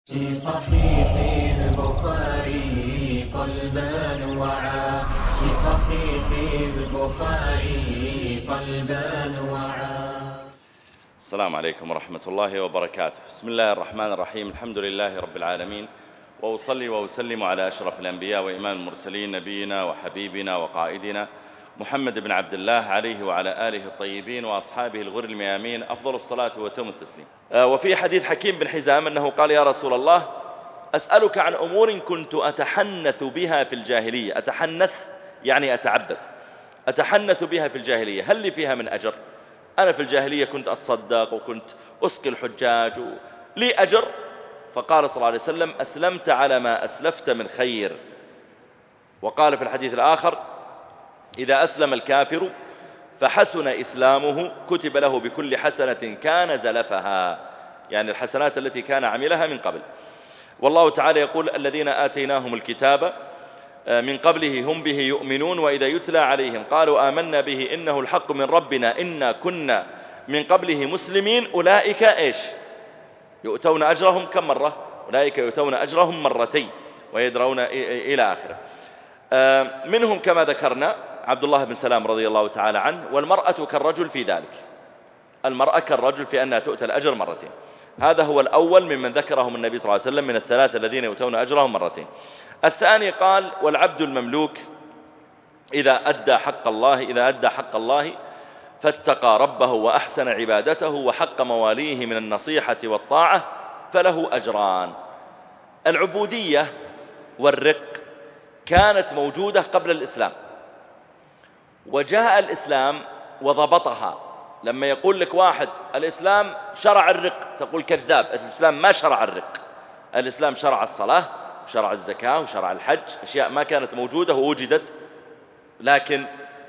في صحيح البخاري قلبان وعا في صحيح البخاري قلبان وعا. السلام عليكم ورحمة الله وبركاته. بسم الله الرحمن الرحيم. الحمد لله رب العالمين، وأصلي وأسلم على أشرف الأنبياء وإمام المرسلين نبينا وحبيبنا وقائدنا محمد بن عبد الله عليه وعلى آله الطيبين وأصحابه الغر الميامين أفضل الصلاة وتم التسليم. وفي حديث حكيم بن حزام أنه قال: يا رسول الله، أسألك عن أمور كنت أتحنث بها في الجاهلية. أتحنث يعني أتعبد. أتحنث بها في الجاهلية، هل لي فيها من أجر؟ أنا في الجاهلية كنت أتصدق وكنت أسقي الحجاج لي أجر. فقال صلى الله عليه وسلم: أسلمت على ما أسلفت من خير. وقال في الحديث الآخر: إذا أسلم الكافر فحسن إسلامه كتب له بكل حسنة كان زلفها، يعني الحسنات التي كان عملها من قبل. والله تعالى يقول: الذين آتيناهم الكتاب من قبله هم به يؤمنون وإذا يتلى عليهم قالوا آمنا به إنه الحق من ربنا إنا كنا من قبله مسلمين أولئك إيش؟ يؤتون أجرهم كم مرة؟ أولئك يؤتون أجرهم مرتين ويدرون إلى آخره. منهم كما ذكرنا عبد الله بن سلام رضي الله تعالى عنه. والمرأة كالرجل في ذلك، المرأة كالرجل في أنها تؤتى الأجر مرتين. هذا هو الأول ممن ذكرهم النبي صلى الله عليه وسلم من الثلاثة الذين يؤتون أجرهم مرتين. الثاني قال: والعبد المملوك إذا أدى حق الله فاتقى ربه وأحسن عبادته وحق مواليه من النصيحة والطاعة فله أجران. العبودية والرق كانت موجودة قبل الإسلام، وجاء الإسلام وضبطها. لما يقول لك واحد الإسلام شرع الرق تقول كذاب، الإسلام ما شرع الرق. الإسلام شرع الصلاة وشرع الزكاة وشرع الحج، أشياء ما كانت موجودة ووجدت، لكن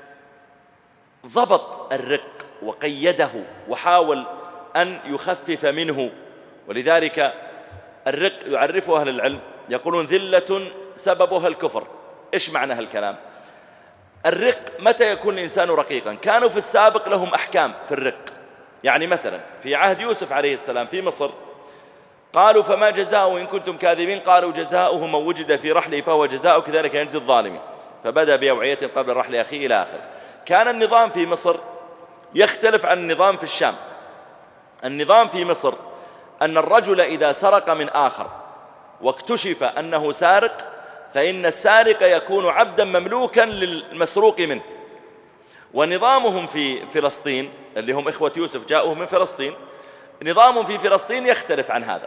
ضبط الرق وقيده وحاول أن يخفف منه. ولذلك الرق يعرفه أهل العلم يقولون: ذلة سببها الكفر. إيش معنى هالكلام؟ الرق متى يكون الإنسان رقيقا؟ كانوا في السابق لهم أحكام في الرق. يعني مثلا في عهد يوسف عليه السلام في مصر قالوا: فما جزاؤه إن كنتم كاذبين؟ قالوا: جزاؤه من وجد في رحله فهو جزاؤه كذلك يجزي الظالمين، فبدأ بأوعية قبل رحل أخيه إلى آخر. كان النظام في مصر يختلف عن النظام في الشام. النظام في مصر أن الرجل إذا سرق من آخر واكتشف أنه سارق فإن السارق يكون عبدا مملوكا للمسروق منه. ونظامهم في فلسطين اللي هم إخوة يوسف جاءوا من فلسطين، نظامهم في فلسطين يختلف عن هذا.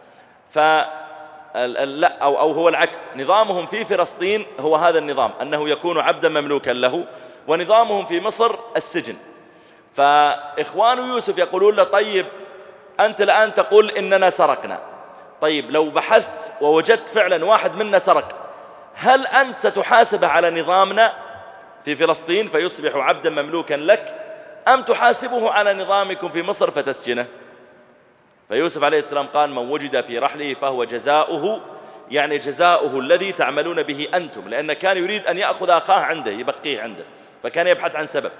أو هو العكس، نظامهم في فلسطين هو هذا النظام أنه يكون عبدا مملوكا له، ونظامهم في مصر السجن. فإخوان يوسف يقولون له: طيب أنت الآن تقول إننا سرقنا، طيب لو بحثت ووجدت فعلا واحد منا سرق، هل أنت ستحاسبه على نظامنا في فلسطين فيصبح عبدا مملوكا لك، أم تحاسبه على نظامكم في مصر فتسجنه؟ فيوسف عليه السلام قال: من وجد في رحله فهو جزاؤه، يعني جزاؤه الذي تعملون به أنتم، لأن كان يريد أن يأخذ أخاه عنده يبقيه عنده، فكان يبحث عن سبب.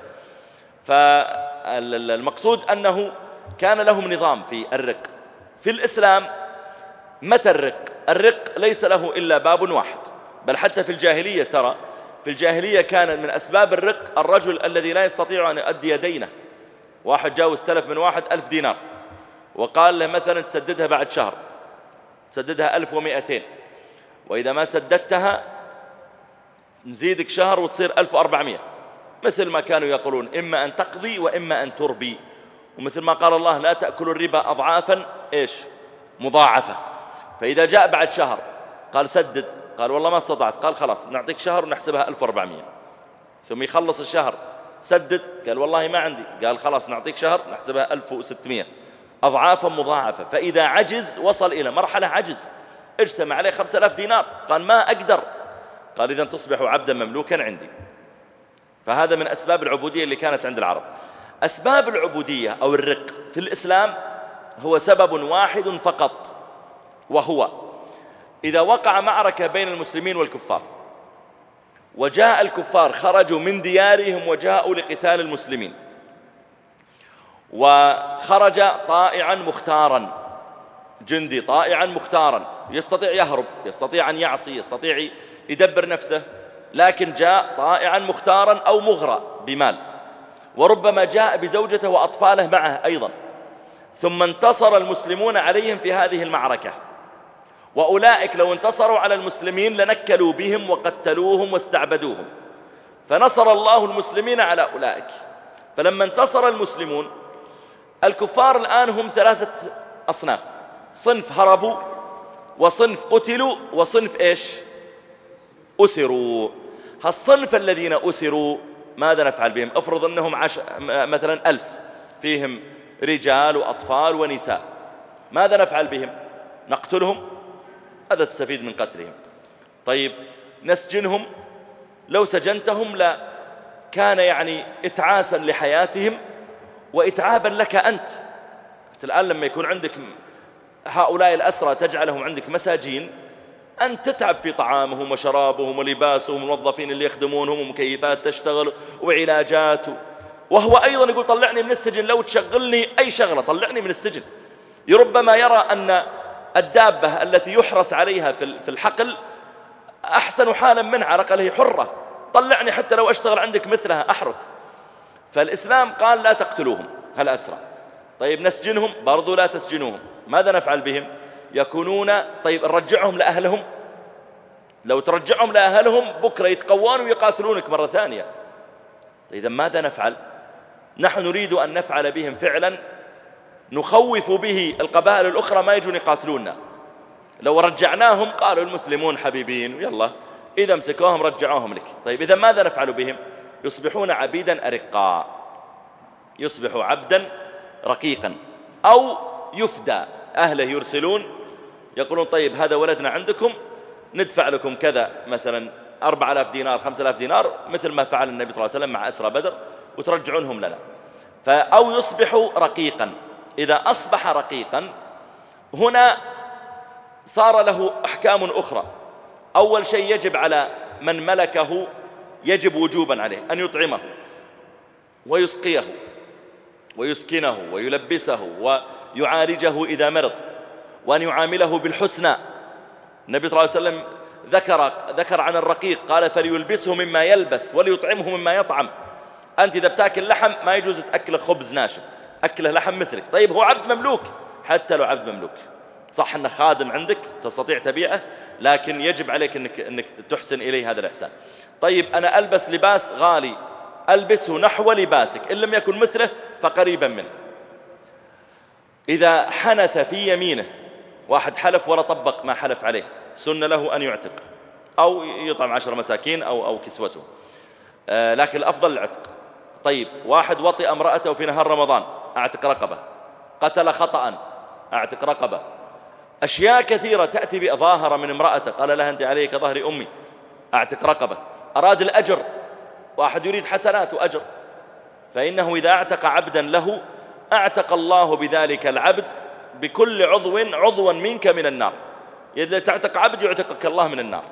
فالمقصود أنه كان لهم نظام في الرق. في الإسلام متى الرق؟ الرق ليس له إلا باب واحد، بل حتى في الجاهلية ترى في الجاهلية كان من أسباب الرق الرجل الذي لا يستطيع أن يؤدي دينه. واحد جاء واستلف من واحد 1000 دينار وقال له مثلا تسددها بعد شهر، تسددها 1200، وإذا ما سددتها نزيدك شهر وتصير 1400. مثل ما كانوا يقولون: إما أن تقضي وإما أن تربي. ومثل ما قال الله: لا تأكلوا الربا أضعافا إيش؟ مضاعفة. فإذا جاء بعد شهر قال سدد، قال والله ما استطعت، قال خلاص نعطيك شهر ونحسبها 1400. ثم يخلص الشهر سدد، قال والله ما عندي، قال خلاص نعطيك شهر نحسبها 1600. أضعافا مضاعفة. فإذا عجز وصل إلى مرحلة عجز اجتمع عليه 5000 دينار، قال ما أقدر، قال إذن تصبح عبدا مملوكا عندي. فهذا من أسباب العبودية اللي كانت عند العرب. أسباب العبودية أو الرق في الإسلام هو سبب واحد فقط، وهو إذا وقع معركة بين المسلمين والكفار، وجاء الكفار خرجوا من ديارهم وجاءوا لقتال المسلمين، وخرج طائعا مختارا جندي طائعا مختارا يستطيع يهرب، يستطيع أن يعصي، يستطيع يدبر نفسه، لكن جاء طائعا مختارا أو مغرى بمال، وربما جاء بزوجته وأطفاله معه أيضا، ثم انتصر المسلمون عليهم في هذه المعركة، وأولئك لو انتصروا على المسلمين لنكلوا بهم وقتلوهم واستعبدوهم، فنصر الله المسلمين على أولئك. فلما انتصر المسلمون، الكفار الآن هم 3 أصناف: صنف هربوا، وصنف قتلوا، وصنف إيش؟ أسروا. هالصنف الذين أسروا ماذا نفعل بهم؟ افرض أنهم مثلا 1000 فيهم رجال وأطفال ونساء، ماذا نفعل بهم؟ نقتلهم؟ هذا تستفيد من قتلهم. طيب نسجنهم؟ لو سجنتهم لا كان يعني إتعاسا لحياتهم وإتعابا لك أنت الآن لما يكون عندك هؤلاء الأسرى تجعلهم عندك مساجين، أن تتعب في طعامهم وشرابهم ولباسهم والموظفين اللي يخدمونهم ومكيفات تشتغل وعلاجات، وهو أيضا يقول طلعني من السجن، لو تشغلني أي شغلة طلعني من السجن. ربما يرى أن الدابة التي يحرس عليها في الحقل أحسن حالا منها، على الأقل هي حرة، طلعني حتى لو أشتغل عندك مثلها أحرث. فالإسلام قال لا تقتلوهم هالأسرى. طيب نسجنهم؟ برضو لا تسجنوهم. ماذا نفعل بهم؟ يكونون، طيب نرجعهم لأهلهم؟ لو ترجعهم لأهلهم بكرة يتقوون ويقاتلونك مرة ثانية. إذا ماذا نفعل؟ نحن نريد أن نفعل بهم فعلا نخوف به القبائل الأخرى ما يجون يقاتلوننا. لو رجعناهم قالوا المسلمون حبيبين ويلا، إذا مسكوهم رجعوهم لك. طيب إذا ماذا نفعل بهم؟ يصبحون عبيدا أرقاء، يصبح عبدا رقيقا، أو يفدى، أهله يرسلون يقولون طيب هذا ولدنا عندكم ندفع لكم كذا، مثلا 4000 دينار 5000 دينار، مثل ما فعل النبي صلى الله عليه وسلم مع أسرى بدر، وترجعونهم لنا. أو يصبح رقيقا. إذا أصبح رقيقا هنا صار له أحكام أخرى. أول شيء يجب على من ملكه، يجب وجوبا عليه أن يطعمه ويسقيه ويسكنه ويلبسه ويعالجه إذا مرض، وأن يعامله بالحسنى. النبي صلى الله عليه وسلم ذكر عن الرقيق قال فليلبسه مما يلبس وليطعمه مما يطعم. أنت إذا بتاكل لحم ما يجوز تأكله خبز ناشف، أكله لحم مثلك. طيب هو عبد مملوك، حتى لو عبد مملوك صح أنه خادم عندك تستطيع تبيعه، لكن يجب عليك أنك تحسن إليه هذا الإحسان. طيب أنا ألبس لباس غالي، ألبسه نحو لباسك، إن لم يكن مثله فقريبا منه. إذا حنث في يمينه، واحد حلف ولا طبق ما حلف عليه، سن له أن يعتق أو يطعم 10 مساكين أو كسوته، لكن الأفضل العتق. طيب واحد وطئ امرأته في نهار رمضان، أعتق رقبة. قتل خطأ، أعتق رقبة. أشياء كثيرة تأتي بظاهرة من امرأته، قال لها أنت عليك ظهر أمي، أعتق رقبة. أراد الأجر، واحد يريد حسنات وأجر، فإنه إذا أعتق عبدا له أعتق الله بذلك العبد بكل عضوا منك من النار. إذا تعتق عبد يعتقك الله من النار.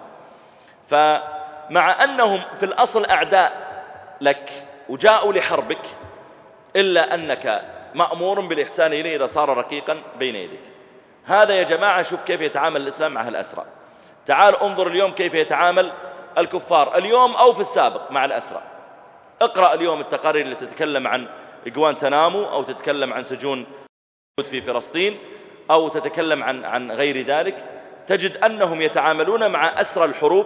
فمع أنهم في الأصل أعداء لك وجاءوا لحربك، إلا أنك مأمور بالإحسان إليه إذا صار رقيقا بين يديك. هذا يا جماعة شوف كيف يتعامل الإسلام مع الأسرى. تعال انظر اليوم كيف يتعامل الكفار اليوم أو في السابق مع الأسرى. اقرأ اليوم التقارير اللي تتكلم عن غوانتنامو، أو تتكلم عن سجون في فلسطين، أو تتكلم عن غير ذلك، تجد أنهم يتعاملون مع أسرى الحروب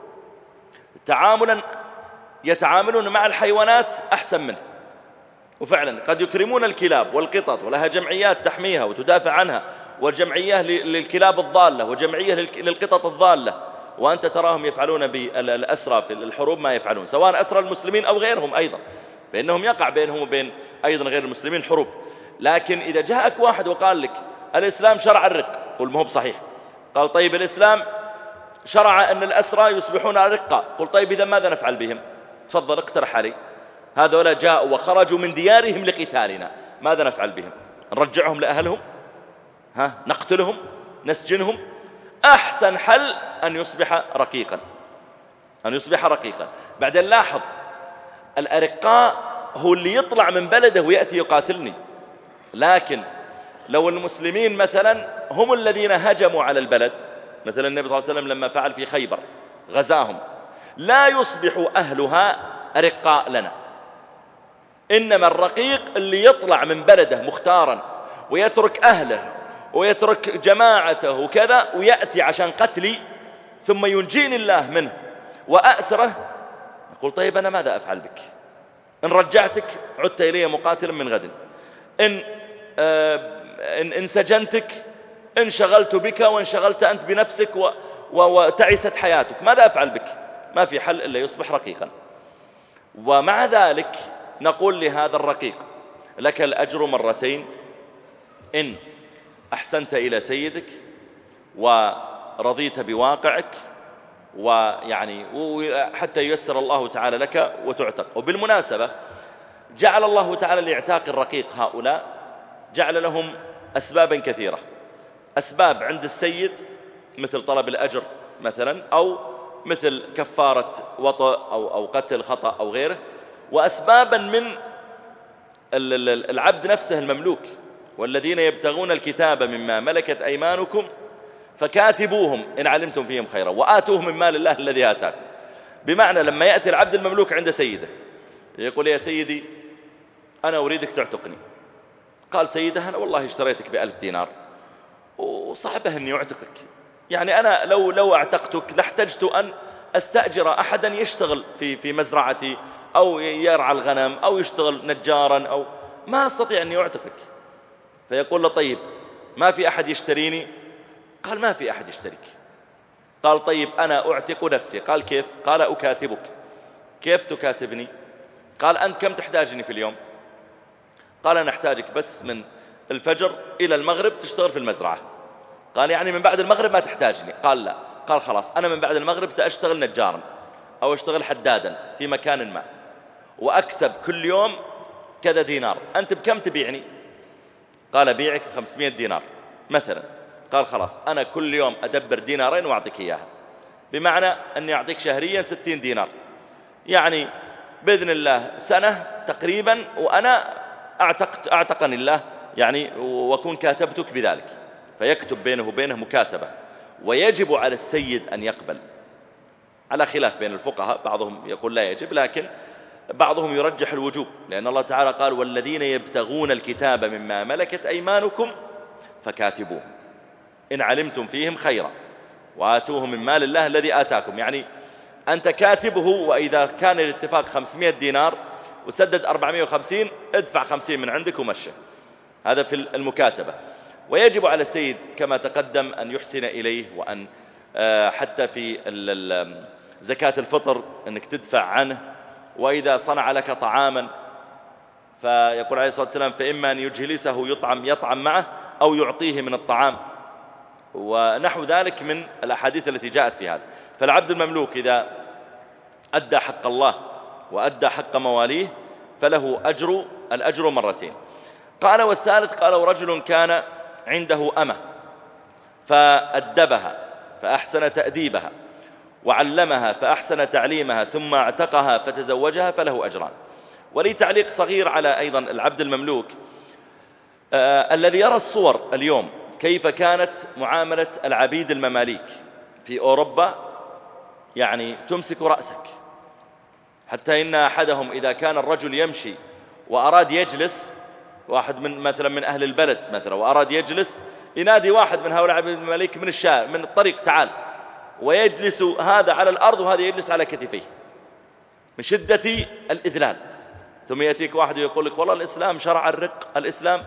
يتعاملون مع الحيوانات أحسن منه. وفعلا قد يكرمون الكلاب والقطط، ولها جمعيات تحميها وتدافع عنها، وجمعية للكلاب الضالة وجمعية للقطط الضالة، وأنت تراهم يفعلون بالأسرى في الحروب ما يفعلون، سواء أسرى المسلمين أو غيرهم أيضا، فإنهم يقع بينهم وبين أيضا غير المسلمين حروب. لكن إذا جاءك واحد وقال لك الإسلام شرع الرق، قل ما هو بصحيح. قال طيب الإسلام شرع أن الأسرى يصبحون أرقاء، قل طيب إذا ماذا نفعل بهم؟ تفضل اقترح علي. هذولا جاءوا وخرجوا من ديارهم لقتالنا، ماذا نفعل بهم؟ نرجعهم لأهلهم؟ نقتلهم؟ نسجنهم؟ أحسن حل أن يصبح رقيقا، أن يصبح رقيقا. بعدين لاحظ الأرقاء هو اللي يطلع من بلده ويأتي يقاتلني، لكن لو المسلمين مثلا هم الذين هجموا على البلد، مثلا النبي صلى الله عليه وسلم لما فعل في خيبر غزاهم، لا يصبح أهلها أرقاء لنا، إنما الرقيق اللي يطلع من بلده مختارا ويترك أهله ويترك جماعته وكذا ويأتي عشان قتلي ثم ينجيني الله منه وأأسره، يقول طيب أنا ماذا أفعل بك؟ إن رجعتك عدت إلي مقاتلا من غد، إن سجنتك انشغلت بك وانشغلت أنت بنفسك وتعست حياتك، ماذا أفعل بك؟ ما في حل إلا يصبح رقيقا. ومع ذلك نقول لهذا الرقيق لك الأجر مرتين إن أحسنت إلى سيدك ورضيت بواقعك، ويعني حتى ييسر الله تعالى لك وتعتق. وبالمناسبة جعل الله تعالى لاعتاق الرقيق هؤلاء جعل لهم أسبابا كثيرة، أسباب عند السيد مثل طلب الأجر مثلا، أو مثل كفارة وطأ أو قتل خطأ أو غيره، وأسبابا من العبد نفسه المملوك، والذين يبتغون الكتاب مما ملكت أيمانكم فكاتبوهم إن علمتم فيهم خيرا وآتوهم من مال الله الذي آتاكم. بمعنى لما يأتي العبد المملوك عند سيده يقول يا سيدي أنا أريدك تعتقني، قال سيده أنا والله اشتريتك ب1000 دينار وصعبه أني أعتقك، يعني أنا لو اعتقتك لاحتجت أن أستأجر أحدا يشتغل في مزرعتي أو يرعى الغنم أو يشتغل نجارا، أو ما أستطيع أني أعتقك. فيقول له طيب ما في أحد يشتريني؟ قال ما في أحد يشتريك. قال طيب أنا أعتق نفسي. قال كيف؟ قال أكاتبك. كيف تكاتبني؟ قال أنت كم تحتاجني في اليوم؟ قال أنا أحتاجك بس من الفجر إلى المغرب تشتغل في المزرعة. قال يعني من بعد المغرب ما تحتاجني؟ قال لا. قال خلاص أنا من بعد المغرب سأشتغل نجارا أو أشتغل حدادا في مكان ما وأكسب كل يوم كذا دينار، أنت بكم تبيعني؟ قال بيعك 500 دينار مثلا. قال خلاص أنا كل يوم أدبر دينارين وأعطيك إياها، بمعنى أني أعطيك شهريا 60 دينار، يعني بإذن الله سنة تقريبا وأنا أعتقني الله يعني وأكون كاتبتك بذلك. فيكتب بينه وبينه مكاتبة، ويجب على السيد أن يقبل، على خلاف بين الفقهاء، بعضهم يقول لا يجب لكن بعضهم يرجح الوجوب، لأن الله تعالى قال والذين يبتغون الكتاب مما ملكت أيمانكم فكاتبوهم إن علمتم فيهم خيرا وآتوهم من مال الله الذي آتاكم، يعني أنت كاتبه، وإذا كان الاتفاق 500 دينار وسدد 450 ادفع 50 من عندك ومشي. هذا في المكاتبة. ويجب على السيد كما تقدم أن يحسن إليه، وأن حتى في زكاة الفطر أنك تدفع عنه، وإذا صنع لك طعاما فيقول عليه الصلاة والسلام فإما أن يجلسه يطعم معه أو يعطيه من الطعام، ونحو ذلك من الأحاديث التي جاءت في هذا. فالعبد المملوك إذا أدى حق الله وأدى حق مواليه فله الأجر مرتين. قال والثالث قال ورجل كان عنده أمة فأدبها فأحسن تأديبها وعلمها فأحسن تعليمها ثم اعتقها فتزوجها فله أجران. ولي تعليق صغير على أيضا العبد المملوك الذي يرى الصور اليوم كيف كانت معاملة العبيد المماليك في أوروبا، يعني تمسك رأسك، حتى إن أحدهم إذا كان الرجل يمشي وأراد يجلس، واحد مثلا من أهل البلد مثلا وأراد يجلس، ينادي واحد من هؤلاء العبيد المماليك من الشارع من الطريق تعال، ويجلس هذا على الأرض وهذا يجلس على كتفيه من شدة الإذلال. ثم يأتيك واحد ويقول لك والله الإسلام شرع الرق الإسلام.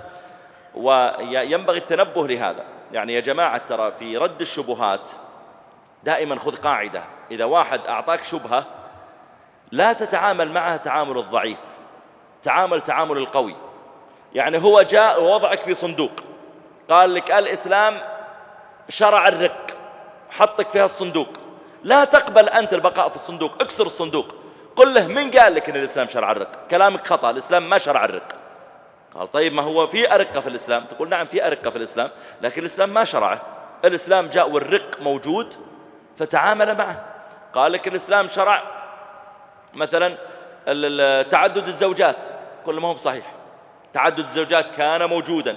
وينبغي التنبه لهذا، يعني يا جماعة ترى في رد الشبهات دائما خذ قاعدة، إذا واحد أعطاك شبهة لا تتعامل معها تعامل الضعيف، تعامل القوي. يعني هو جاء ووضعك في صندوق قال لك الإسلام شرع الرق، حطك فيها الصندوق، لا تقبل أنت البقاء في الصندوق، اكسر الصندوق، قل له من قال لك أن الإسلام شرع الرق؟ كلامك خطأ، الإسلام ما شرع الرق. قال طيب ما هو في أرقة في الإسلام؟ تقول نعم في أرقة في الإسلام، لكن الإسلام ما شرعه. الإسلام جاء والرق موجود فتعامل معه. قال لك الإسلام شرع مثلا تعدد الزوجات، كل ما هو بصحيح، تعدد الزوجات كان موجودا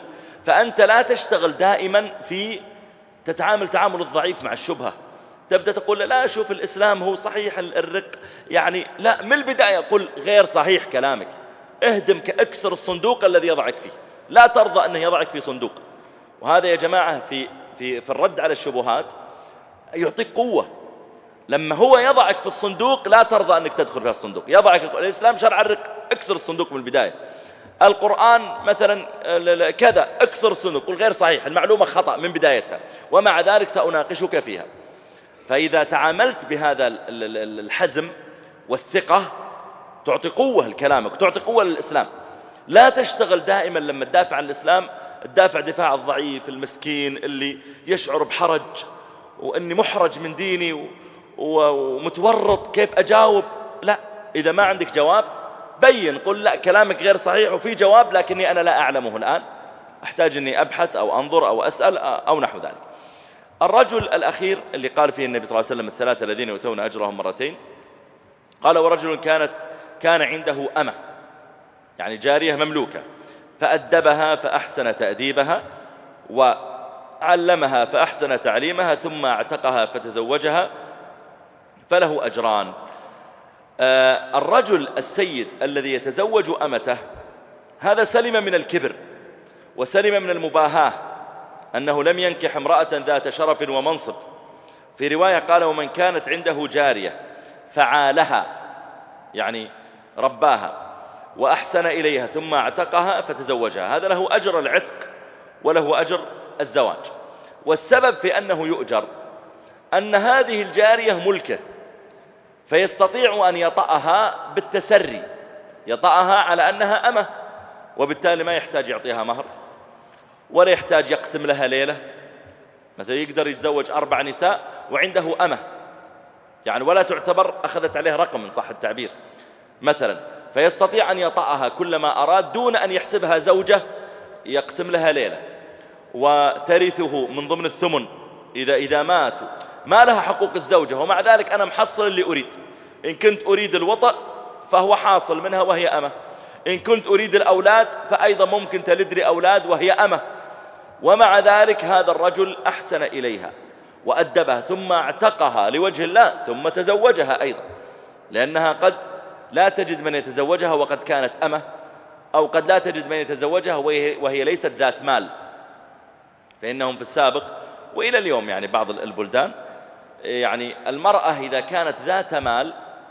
فأنت لا تشتغل دائما في تتعامل تعامل الضعيف مع الشبهة. تبدأ تقول لا شوف الإسلام هو صحيح الرق، يعني لا، من البداية قل غير صحيح كلامك، اهدم اكسر الصندوق الذي يضعك فيه، لا ترضى أنه يضعك في صندوق. وهذا يا جماعة في الرد على الشبهات يعطيك قوة. لما هو يضعك في الصندوق لا ترضى أنك تدخل في الصندوق، يضعك الإسلام شرع الرق، اكسر الصندوق من البداية. القرآن مثلا كذا، اكسر الصندوق، قل غير صحيح، المعلومة خطأ من بدايتها، ومع ذلك سأناقشك فيها. فإذا تعاملت بهذا الحزم والثقة تعطي قوة لكلامك، تعطي قوة للإسلام. لا تشتغل دائما لما تدافع عن الإسلام تدافع دفاع الضعيف المسكين اللي يشعر بحرج وأني محرج من ديني ومتورط كيف أجاوب. لا، إذا ما عندك جواب بين، قل لا كلامك غير صحيح وفي جواب لكني أنا لا أعلمه الآن، أحتاج أني أبحث أو أنظر أو أسأل أو نحو ذلك. الرجل الأخير اللي قال فيه النبي صلى الله عليه وسلم الثلاثة الذين يؤتون أجرهم مرتين، قال ورجل كان عنده أمة، يعني جارية مملوكة، فأدبها فأحسن تأديبها وعلمها فأحسن تعليمها ثم اعتقها فتزوجها فله أجران. الرجل السيد الذي يتزوج أمته هذا سلم من الكبر وسلم من المباهاة، أنه لم ينكح امرأة ذات شرف ومنصب. في رواية قال ومن كانت عنده جارية فعالها، يعني رباها وأحسن إليها ثم اعتقها فتزوجها، هذا له أجر العتق وله أجر الزواج. والسبب في أنه يؤجر أن هذه الجارية ملكه، فيستطيع أن يطأها بالتسري، يطأها على أنها أمة، وبالتالي ما يحتاج يعطيها مهر ولا يحتاج يقسم لها ليلة. مثلا يقدر يتزوج 4 نساء وعنده أمة، يعني ولا تعتبر أخذت عليه رقم إن صح التعبير مثلا، فيستطيع أن يطأها كلما أراد دون أن يحسبها زوجة، يقسم لها ليلة وترثه من ضمن الثمن إذا ماتوا، ما لها حقوق الزوجة، ومع ذلك أنا محصل اللي أريد. إن كنت أريد الوطأ فهو حاصل منها وهي أمة، إن كنت أريد الأولاد فأيضا ممكن تلد لي أولاد وهي أمة. ومع ذلك هذا الرجل أحسن إليها وأدبها ثم اعتقها لوجه الله ثم تزوجها أيضا، لأنها قد لا تجد من يتزوجها وقد كانت أمة، أو قد لا تجد من يتزوجها وهي ليست ذات مال. فإنهم في السابق وإلى اليوم يعني بعض البلدان يعني المرأة إذا كانت ذات مال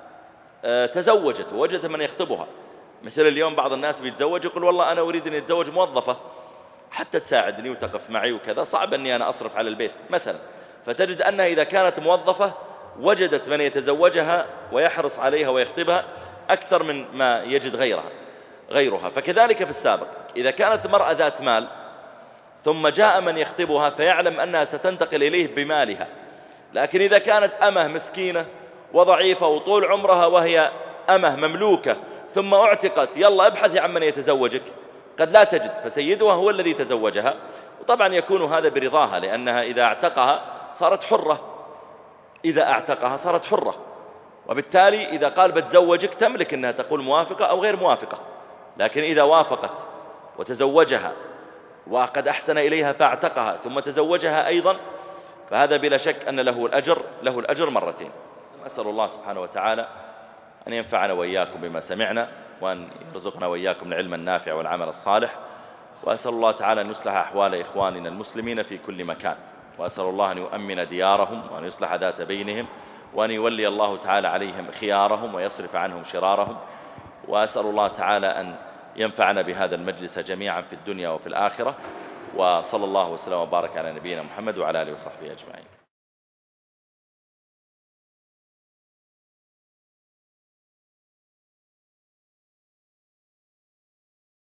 تزوجت ووجدت من يخطبها. مثل اليوم بعض الناس بيتزوج يقول والله أنا أريد أن يتزوج موظفة حتى تساعدني وتقف معي وكذا، صعب أني أنا أصرف على البيت مثلا. فتجد أنها إذا كانت موظفة وجدت من يتزوجها ويحرص عليها ويخطبها أكثر من ما يجد غيرها. فكذلك في السابق إذا كانت مرأة ذات مال ثم جاء من يخطبها فيعلم أنها ستنتقل إليه بمالها. لكن إذا كانت أمه مسكينة وضعيفة وطول عمرها وهي أمه مملوكة ثم اعتقت، يلا ابحثي عن من يتزوجك، قد لا تجد، فسيدها هو الذي تزوجها. وطبعا يكون هذا برضاها، لأنها إذا اعتقها صارت حرة، وبالتالي إذا قال بتزوجك تملك أنها تقول موافقة أو غير موافقة. لكن إذا وافقت وتزوجها وقد أحسن إليها فاعتقها ثم تزوجها أيضا، فهذا بلا شك أن له الأجر مرتين. أسأل الله سبحانه وتعالى أن ينفعنا وإياكم بما سمعنا، وأن يرزقنا وإياكم العلم النافع والعمل الصالح. وأسأل الله تعالى أن يصلح أحوال إخواننا المسلمين في كل مكان، وأسأل الله أن يؤمن ديارهم وأن يصلح ذات بينهم، وأن يولي الله تعالى عليهم خيارهم ويصرف عنهم شرارهم. وأسأل الله تعالى أن ينفعنا بهذا المجلس جميعا في الدنيا وفي الآخرة. وصلى الله وسلم وبارك على نبينا محمد وعلى آله وصحبه أجمعين.